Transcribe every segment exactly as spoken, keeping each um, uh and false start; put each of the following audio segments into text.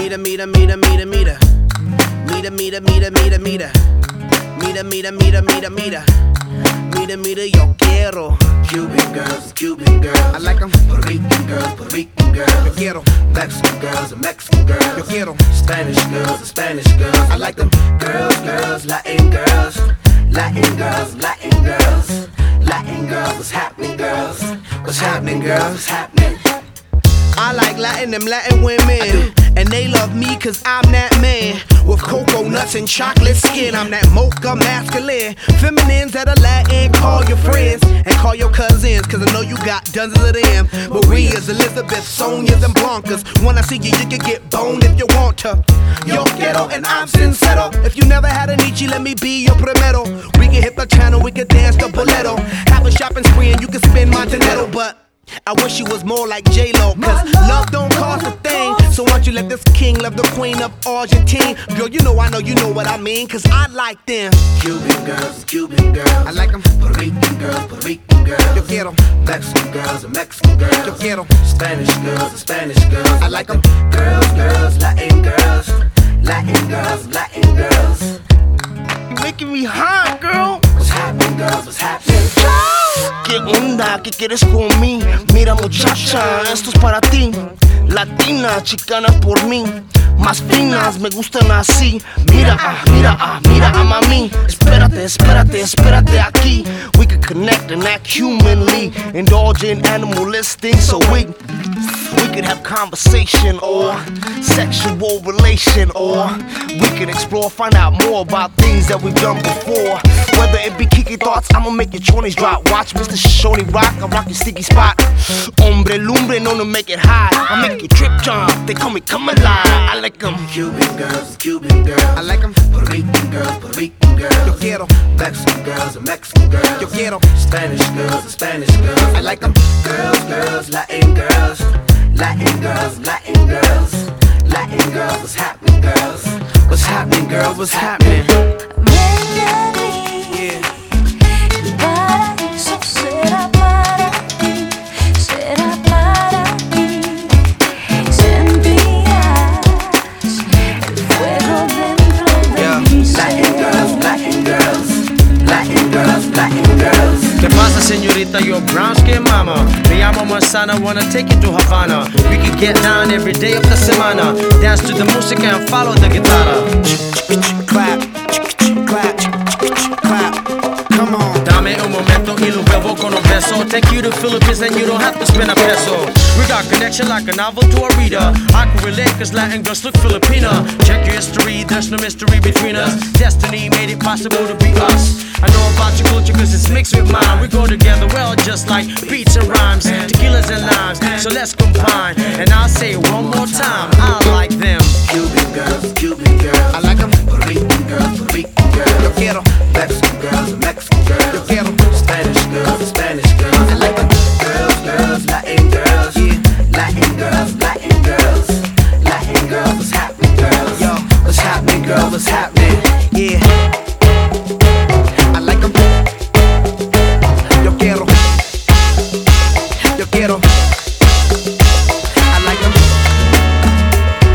Mira, mira, mira, mira, mira. Mira, mira, mira, mira, mira. Mira, mira, mira, mira, mira. Mira, mira, yo quiero. Cuban girls, Cuban girls. I like them. Puerto Rican girls, Puerto Rican girls. Yo quiero. Mexican girls, Mexican girls. Yo quiero. Spanish girls, Spanish girls. I like them. Girls, girls, Latin girls. Latin girls, Latin girls. Latin girls, what's happening, girls? What's happening, girls? What's happening? I like Latin, them Latin women. And they love me cause I'm that man. With cocoa nuts and chocolate skin. I'm that mocha masculine. Feminines that are Latin, call your friends. And call your cousins, cause I know you got dozens of them. Maria's, Elizabeth, Sonia's, and Blancas. When I see you, you can get boned if you want to. Yo quiero and I'm sincero. If you never had a Nietzsche, let me be your primero. We can hit the channel, we can dance the boleto. Have a shopping spree and you can spend my dinero. But I wish you was more like J-Lo, cause love don't cost a thing. So why don't you let this king love the queen of Argentine? Girl, you know I know you know what I mean, cause I like them. Cuban girls, Cuban girls. I like them. Puerto Rican girls, Puerto Rican girls. Yo quiero. Mexican girls, Mexican girls. Yo quiero. Spanish girls, Spanish girls. I like them. Girls, girls, Latin girls. Latin girls, Latin girls. You're making me hot, girl. What's happening, girls? What's happening? ¿Qué onda? ¿Qué quieres con mí? Mira muchacha, esto es para ti. Latina, chicana por mí. Más finas, me gustan así. Mira, ah, mira, ah, mira a mami. Espérate, espérate, espérate aquí. We can connect and act humanly. Indulge in animalistic, so we We could have conversation or sexual relation, or we could explore, find out more about things that we've done before. Whether it be kiki thoughts, I'ma make your twenties drop. Watch Mister Shoney rock, I rock your sticky spot. Hombre lumbre, known to make it high. I make you trip jump, they call me come alive. I like them. Cuban girls, Cuban girls. I like them. Puerto Rican girls, Puerto Rican girls. Yo quiero. Mexican girls, Mexican girls. Yo quiero. Spanish girls, Spanish girls. I like them. Girls, girls, Latin girls. Latin girls, Latin girls. Latin girls, what's happening, girls? What's happening, girls? What's happening? Yeah. Paraíso será para ti, será para ti. Sentirás el fuego dentro de mi ser. Latin girls, Latin girls. Latin girls, Latin girls. ¿Qué pasa, señorita? You're brown skin mama. Me llamo Manzana, wanna take you to Havana. We can get down every day of the semana. Dance to the music and follow the guitarra. Clap, clap, clap. Come on. Dame un momento y lo vuelvo con un beso. Take you to Philippines and you don't have to spend a peso. We got connection like a novel to a reader. I can relate cause Latin girls look Filipina. Check your history, there's no mystery between us. Destiny made it possible to be us. I know about your culture cause it's mixed with mine. We go together well just like beats and rhymes, tequilas and limes. So let's combine. And I'll say it one more time, I like them. Cuban girls, Cuban girls. I like them. Puerto Rican girls, Puerto Rican girls. Yo quiero. Mexican girls, Mexican girls. Yo quiero. Spanish girls, Spanish girls. I like them. Girls, girls, Latin girls. Yeah. Latin girls, Latin girls. Latin girls, what's happening, girls? Yo. What's happening, girls? What's happening? Yeah. I like them. Yo quiero. Yo quiero. I like them.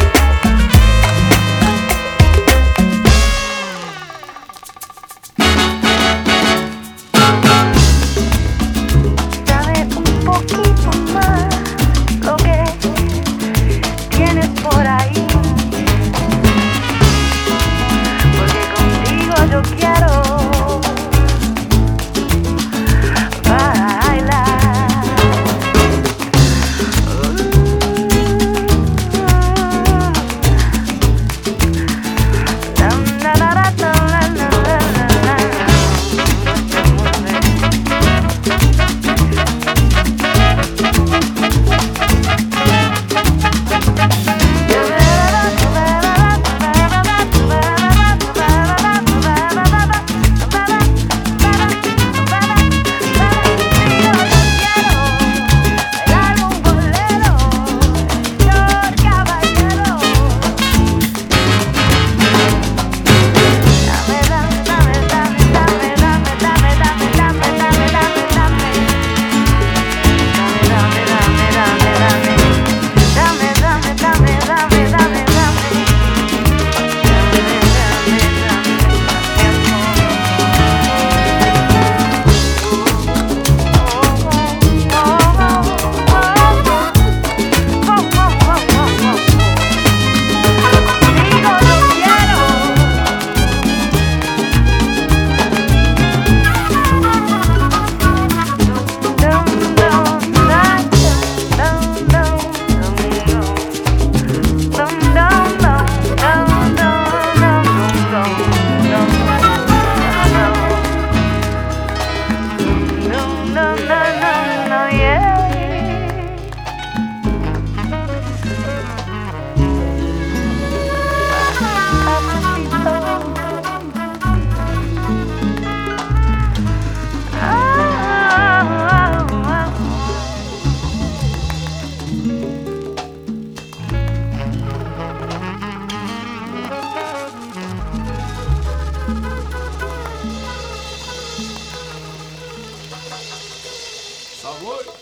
What?